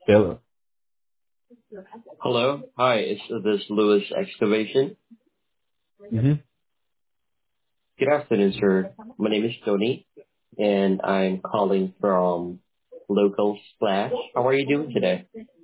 Hello. Hello. Hi, is this Lewis Excavation? Mm-hmm. Good afternoon, sir. My name is Tony, and I'm calling from Local Splash. How are you doing today?